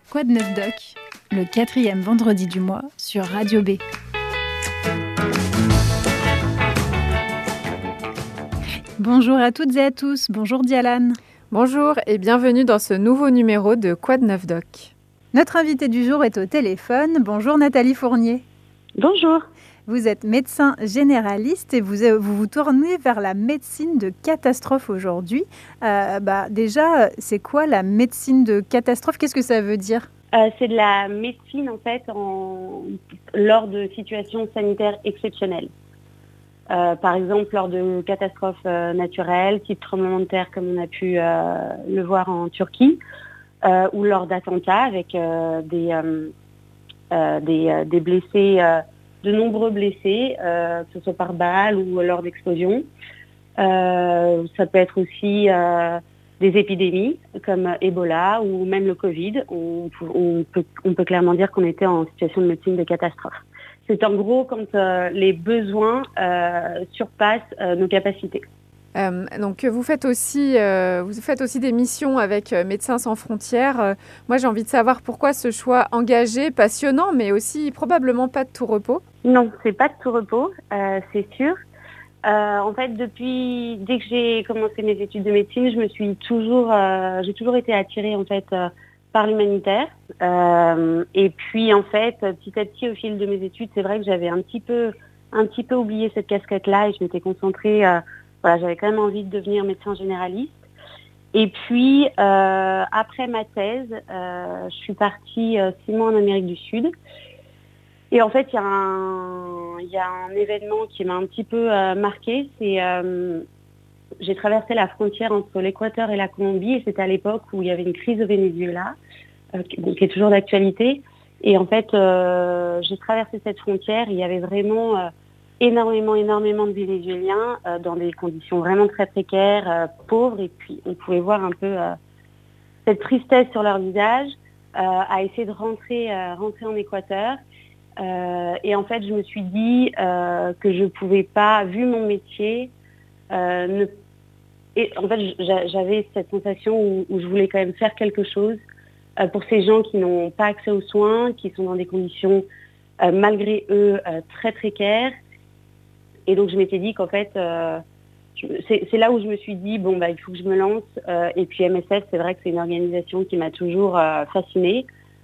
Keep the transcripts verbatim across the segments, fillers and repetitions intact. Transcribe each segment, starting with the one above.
Quoi de neuf doc, le quatrième vendredi du mois sur Radio B. Bonjour à toutes et à tous, bonjour Dialane. Bonjour et bienvenue dans ce nouveau numéro de Quoi de neuf doc. Notre invitée du jour est au téléphone. Bonjour Nathalie Fournier. Bonjour. Vous êtes médecin généraliste et vous vous, vous tournez vers la médecine de catastrophe aujourd'hui. Euh, bah, déjà, c'est quoi la médecine de catastrophe? Qu'est-ce que ça veut dire? euh, C'est de la médecine en fait en... lors de situations sanitaires exceptionnelles. Euh, par exemple, lors de catastrophes euh, naturelles, type tremblement de terre comme on a pu euh, le voir en Turquie, euh, ou lors d'attentats avec euh, des, euh, euh, des, euh, des blessés... Euh, de nombreux blessés, euh, que ce soit par balle ou lors d'explosions. Euh, ça peut être aussi euh, des épidémies comme Ebola ou même le Covid. On, on, peut, on peut clairement dire qu'on était en situation de médecine de catastrophe. C'est en gros quand euh, les besoins euh, surpassent euh, nos capacités. Euh, donc vous faites aussi, euh, vous faites aussi des missions avec euh, Médecins sans frontières. Euh, moi, j'ai envie de savoir pourquoi ce choix engagé, passionnant, mais aussi probablement pas de tout repos. Non, c'est pas de tout repos, euh, c'est sûr. Euh, en fait, depuis dès que j'ai commencé mes études de médecine, je me suis toujours, euh, j'ai toujours été attirée en fait euh, par l'humanitaire. Euh, et puis en fait, petit à petit, au fil de mes études, c'est vrai que j'avais un petit peu, un petit peu oublié cette casquette-là et je m'étais concentrée. Euh, Voilà, j'avais quand même envie de devenir médecin généraliste. Et puis, euh, après ma thèse, euh, je suis partie euh, six mois en Amérique du Sud. Et en fait, il y a un, il y a un événement qui m'a un petit peu euh, marquée. C'est, euh, j'ai traversé la frontière entre l'Équateur et la Colombie. Et c'était à l'époque où il y avait une crise au Venezuela, euh, qui, bon, qui est toujours d'actualité. Et en fait, euh, j'ai traversé cette frontière. Il y avait vraiment... Euh, énormément, énormément de Vénézuéliens euh, dans des conditions vraiment très précaires, euh, pauvres, et puis on pouvait voir un peu euh, cette tristesse sur leur visage, euh, à essayer de rentrer, euh, rentrer en Équateur. Euh, et en fait, je me suis dit euh, que je pouvais pas, vu mon métier, euh, ne... et en fait, j'avais cette sensation où, où je voulais quand même faire quelque chose euh, pour ces gens qui n'ont pas accès aux soins, qui sont dans des conditions, euh, malgré eux, euh, très précaires. Et donc, je m'étais dit qu'en fait, euh, c'est, c'est là où je me suis dit, bon, bah, il faut que je me lance. Euh, et puis, M S F, c'est vrai que c'est une organisation qui m'a toujours euh, fascinée.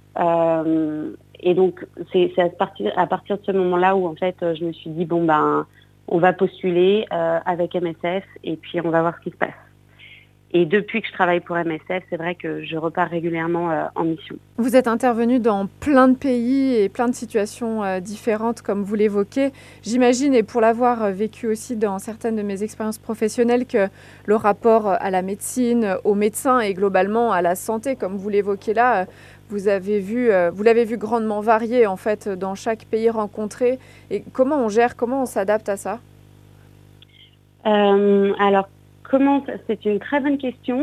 Euh, et donc, c'est, c'est à, partir, à partir de ce moment-là où, en fait, je me suis dit, bon, ben, on va postuler euh, avec M S F et puis on va voir ce qui se passe. Et depuis que je travaille pour M S F, c'est vrai que je repars régulièrement euh, en mission. Vous êtes intervenu dans plein de pays et plein de situations euh, différentes, comme vous l'évoquez. J'imagine, et pour l'avoir vécu aussi dans certaines de mes expériences professionnelles, que le rapport à la médecine, aux médecins et globalement à la santé, comme vous l'évoquez là, vous avez vu, euh, vous l'avez vu grandement varier en fait dans chaque pays rencontré. Et comment on gère, comment on s'adapte à ça? euh, Alors, Comment, c'est une très bonne question.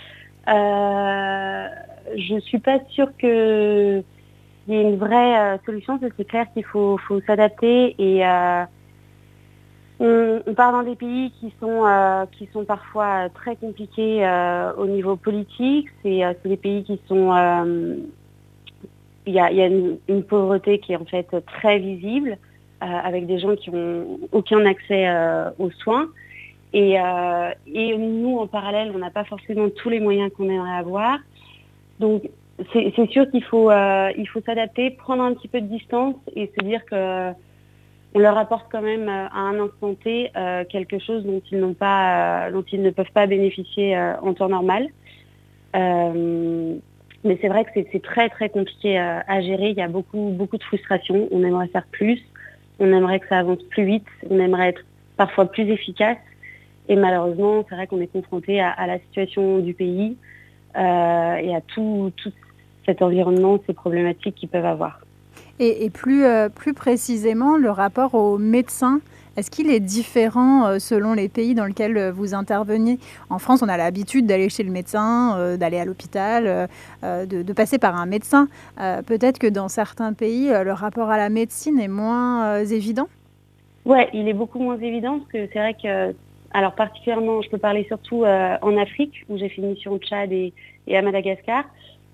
Euh, je ne suis pas sûre qu'il y ait une vraie euh, solution. C'est clair qu'il faut, faut s'adapter. Et euh, on, on part dans des pays qui sont, euh, qui sont parfois très compliqués euh, au niveau politique. C'est, euh, c'est des pays qui sont... Euh, il y a, il y a une, une pauvreté qui est en fait très visible, euh, avec des gens qui n'ont aucun accès euh, aux soins. Et, euh, et nous, en parallèle, on n'a pas forcément tous les moyens qu'on aimerait avoir. Donc, c'est, c'est sûr qu'il faut, euh, il faut s'adapter, prendre un petit peu de distance et se dire que on leur apporte quand même euh, à un instant T euh, quelque chose dont ils n'ont pas, euh, dont ils ne peuvent pas bénéficier euh, en temps normal. Euh, mais c'est vrai que c'est, c'est très très compliqué euh, à gérer. Il y a beaucoup beaucoup de frustration. On aimerait faire plus, on aimerait que ça avance plus vite, on aimerait être parfois plus efficace. Et malheureusement, c'est vrai qu'on est confronté à, à la situation du pays euh, et à tout, tout cet environnement, ces problématiques qu'ils peuvent avoir. Et, et plus, euh, plus précisément, le rapport aux médecins, est-ce qu'il est différent euh, selon les pays dans lesquels euh, vous intervenez? En France, on a l'habitude d'aller chez le médecin, euh, d'aller à l'hôpital, euh, de, de passer par un médecin. Euh, peut-être que dans certains pays, euh, le rapport à la médecine est moins euh, évident? Ouais, il est beaucoup moins évident parce que c'est vrai que alors particulièrement, je peux parler surtout euh, en Afrique, où j'ai fait une mission au Tchad et, et à Madagascar,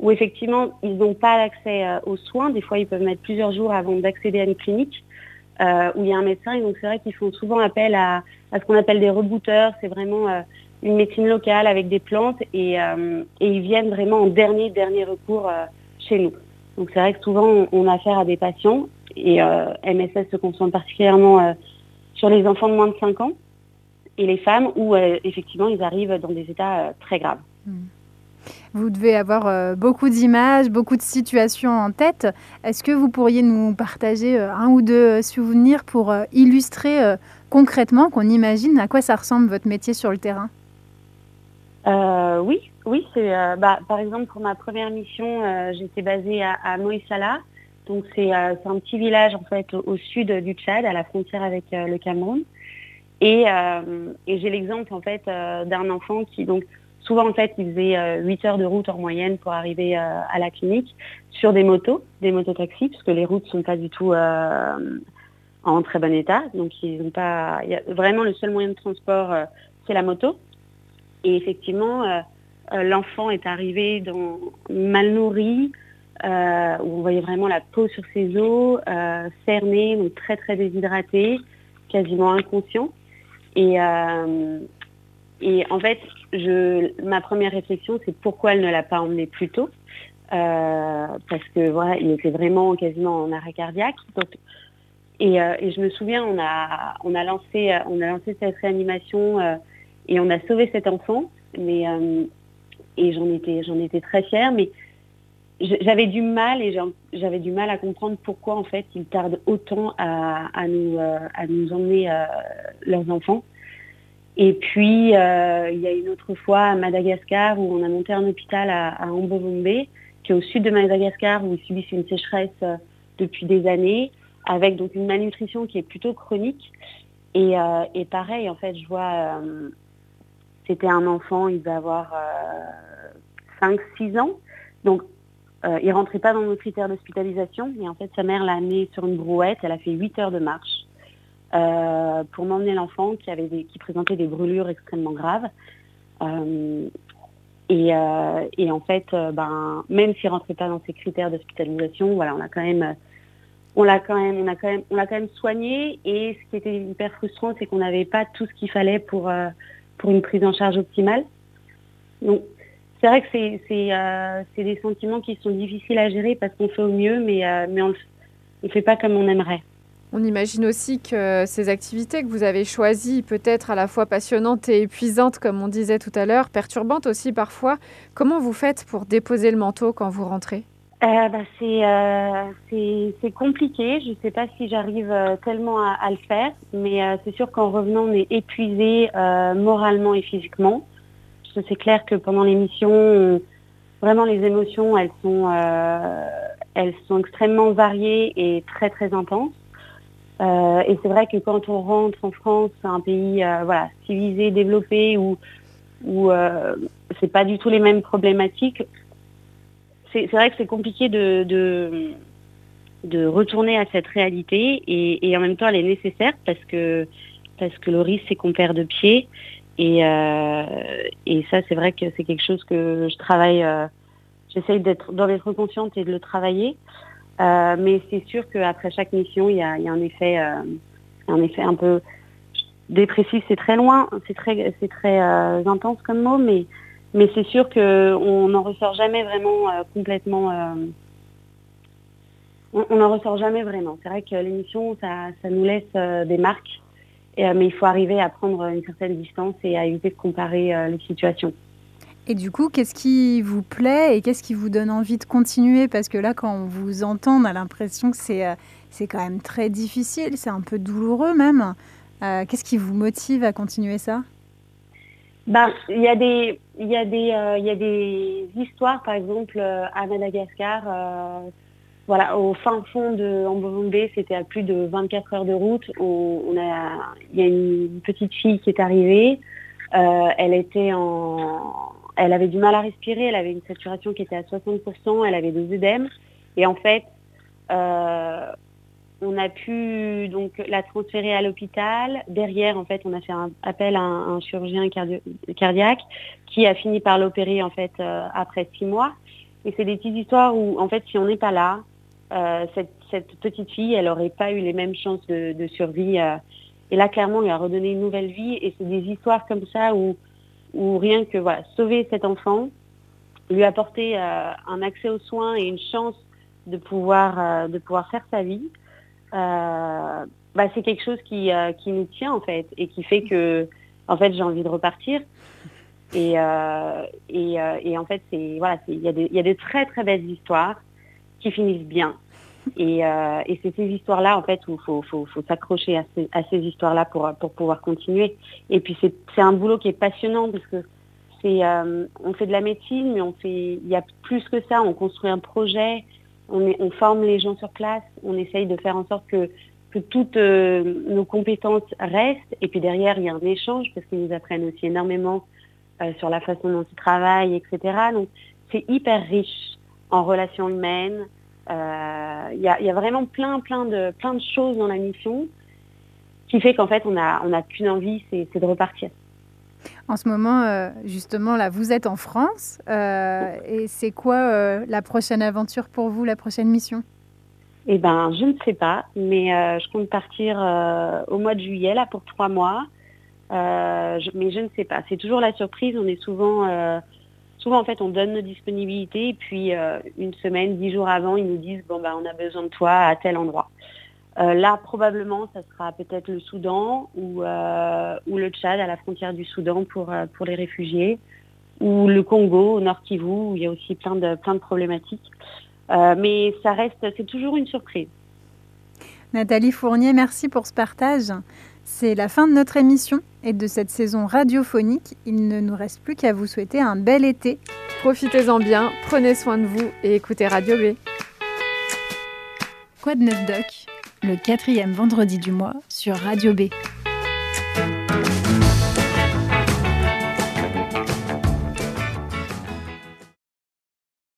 où effectivement, ils n'ont pas l'accès euh, aux soins. Des fois, ils peuvent mettre plusieurs jours avant d'accéder à une clinique euh, où il y a un médecin. Et donc, c'est vrai qu'ils font souvent appel à, à ce qu'on appelle des rebooters. C'est vraiment euh, une médecine locale avec des plantes et, euh, et ils viennent vraiment en dernier, dernier recours euh, chez nous. Donc, c'est vrai que souvent, on, on a affaire à des patients et euh, M S S se concentre particulièrement euh, sur les enfants de moins de cinq ans et les femmes où, euh, effectivement, ils arrivent dans des états euh, très graves. Mmh. Vous devez avoir euh, beaucoup d'images, beaucoup de situations en tête. Est-ce que vous pourriez nous partager euh, un ou deux souvenirs pour euh, illustrer euh, concrètement, qu'on imagine à quoi ça ressemble votre métier sur le terrain? euh, Oui, oui. C'est, euh, bah, par exemple, pour ma première mission, euh, j'étais basée à, à Moïsala. Donc c'est, euh, c'est un petit village en fait au, au sud du Tchad, à la frontière avec euh, le Cameroun. Et, euh, et j'ai l'exemple en fait euh, d'un enfant qui donc souvent en fait il faisait euh, huit heures de route en moyenne pour arriver euh, à la clinique sur des motos, des mototaxis, parce que les routes sont pas du tout euh, en très bon état. Donc ils ont pas, il y a vraiment le seul moyen de transport euh, c'est la moto. Et effectivement euh, euh, l'enfant est arrivé dans mal nourri, euh, où on voyait vraiment la peau sur ses os, euh, cerné, donc très très déshydraté, quasiment inconscient. Et, euh, et en fait, je, ma première réflexion, c'est pourquoi elle ne l'a pas emmené plus tôt. Euh, parce que voilà, il était vraiment quasiment en arrêt cardiaque. Donc, et, euh, et je me souviens, on a, on a lancé, on a lancé cette réanimation euh, et on a sauvé cet enfant. Mais euh, et j'en étais, j'en étais très fière. Mais j'avais du mal et j'avais du mal à comprendre pourquoi en fait ils tardent autant à, à nous euh, à nous emmener euh, leurs enfants. Et puis euh, il y a une autre fois à Madagascar où on a monté un hôpital à, à Ambovombe, qui est au sud de Madagascar, où ils subissent une sécheresse euh, depuis des années, avec donc une malnutrition qui est plutôt chronique. Et, euh, et pareil en fait je vois euh, c'était un enfant, il va avoir euh, cinq six ans, donc Euh, il rentrait pas dans nos critères d'hospitalisation, mais en fait sa mère l'a amené sur une brouette. Elle a fait huit heures de marche euh, pour m'emmener l'enfant qui avait des, qui présentait des brûlures extrêmement graves. Euh, et, euh, et en fait, euh, ben même s'il rentrait pas dans ces critères d'hospitalisation, voilà, on a quand même, on l'a quand même, on a quand même, on l'a quand même soigné. Et ce qui était hyper frustrant, c'est qu'on n'avait pas tout ce qu'il fallait pour euh, pour une prise en charge optimale. Donc c'est vrai que c'est, c'est, euh, c'est des sentiments qui sont difficiles à gérer parce qu'on fait au mieux, mais, euh, mais on ne fait pas comme on aimerait. On imagine aussi que ces activités que vous avez choisies, peut-être à la fois passionnantes et épuisantes, comme on disait tout à l'heure, perturbantes aussi parfois, comment vous faites pour déposer le manteau quand vous rentrez ? euh, bah, c'est, euh, c'est, c'est compliqué. Je ne sais pas si j'arrive euh, tellement à, à le faire, mais euh, c'est sûr qu'en revenant, on est épuisé euh, moralement et physiquement. C'est clair que pendant l'émission, vraiment les émotions, elles sont, euh, elles sont extrêmement variées et très très intenses. Euh, et c'est vrai que quand on rentre en France, un pays euh, voilà civilisé, développé, où où euh, c'est pas du tout les mêmes problématiques, c'est, c'est vrai que c'est compliqué de, de de retourner à cette réalité et, et en même temps elle est nécessaire parce que parce que le risque c'est qu'on perd de pied. Et, euh, et ça, c'est vrai que c'est quelque chose que je travaille, euh, j'essaye d'être, d'en être consciente et de le travailler. Euh, mais c'est sûr qu'après chaque mission, il y a, il y a un effet, euh, un effet un peu dépressif. C'est très loin, c'est très, c'est très euh, intense comme mot, mais, mais c'est sûr qu'on n'en ressort jamais vraiment euh, complètement. Euh, on n'en ressort jamais vraiment. C'est vrai que l'émission, ça, ça nous laisse euh, des marques. Et, euh, mais il faut arriver à prendre une certaine distance et à éviter de comparer euh, les situations. Et du coup, qu'est-ce qui vous plaît et qu'est-ce qui vous donne envie de continuer ? Parce que là, quand on vous entend, on a l'impression que c'est, euh, c'est quand même très difficile, c'est un peu douloureux même. Euh, qu'est-ce qui vous motive à continuer ça ? Ben, il y a des, il y a des, euh, il y a des histoires, par exemple, euh, à Madagascar. Euh, Voilà, au fin fond de Ambovombe, c'était à plus de vingt-quatre heures de route. On, on a, il y a une petite fille qui est arrivée. Euh, elle était en, elle avait du mal à respirer. Elle avait une saturation qui était à soixante pour cent. Elle avait des œdèmes. Et en fait, euh, on a pu donc la transférer à l'hôpital. Derrière, en fait, on a fait un appel à un, un chirurgien cardio, cardiaque qui a fini par l'opérer en fait euh, après six mois. Et c'est des petites histoires où, en fait, si on n'est pas là, euh, cette, cette petite fille, elle n'aurait pas eu les mêmes chances de, de survie. Euh, et là, clairement, on lui a redonné une nouvelle vie. Et c'est des histoires comme ça où, où rien que voilà, sauver cet enfant, lui apporter euh, un accès aux soins et une chance de pouvoir, euh, de pouvoir faire sa vie, euh, bah, c'est quelque chose qui, euh, qui nous tient, en fait, et qui fait que, en fait, j'ai envie de repartir. Et, euh, et, euh, et en fait, c'est voilà, il y a des, il y a des très très belles histoires qui finissent bien. Et, euh, et c'est ces histoires-là, en fait, où il faut, faut, faut s'accrocher à ces, à ces histoires-là pour, pour pouvoir continuer. Et puis c'est, c'est un boulot qui est passionnant parce que c'est, euh, on fait de la médecine, mais on fait, il y a plus que ça. On construit un projet, on, est, on forme les gens sur place, on essaye de faire en sorte que que toutes euh, nos compétences restent. Et puis derrière, il y a un échange parce qu'ils nous apprennent aussi énormément euh, sur la façon dont ils travaillent, et cetera. Donc, c'est hyper riche en relations humaines. Il euh, y, a, y a vraiment plein, plein de, plein de choses dans la mission qui fait qu'en fait, on a, on a qu'une envie, c'est, c'est de repartir. En ce moment, euh, justement, là, vous êtes en France. Euh, et c'est quoi euh, la prochaine aventure pour vous, la prochaine mission ? Eh ben, je ne sais pas, mais euh, je compte partir euh, au mois de juillet, là, pour trois mois. Euh, je, mais je ne sais pas. C'est toujours la surprise. On est souvent, euh, souvent en fait, on donne nos disponibilités et puis euh, une semaine, dix jours avant, ils nous disent bon ben, on a besoin de toi à tel endroit. Euh, là, probablement, ça sera peut-être le Soudan ou euh, ou le Tchad à la frontière du Soudan pour euh, pour les réfugiés, ou le Congo au Nord Kivu où il y a aussi plein de plein de problématiques. Euh, mais ça reste, c'est toujours une surprise. Nathalie Fournier, merci pour ce partage. C'est la fin de notre émission et de cette saison radiophonique. Il ne nous reste plus qu'à vous souhaiter un bel été. Profitez-en bien, prenez soin de vous et écoutez Radio B. Quoi de neuf doc ? Le quatrième vendredi du mois sur Radio B.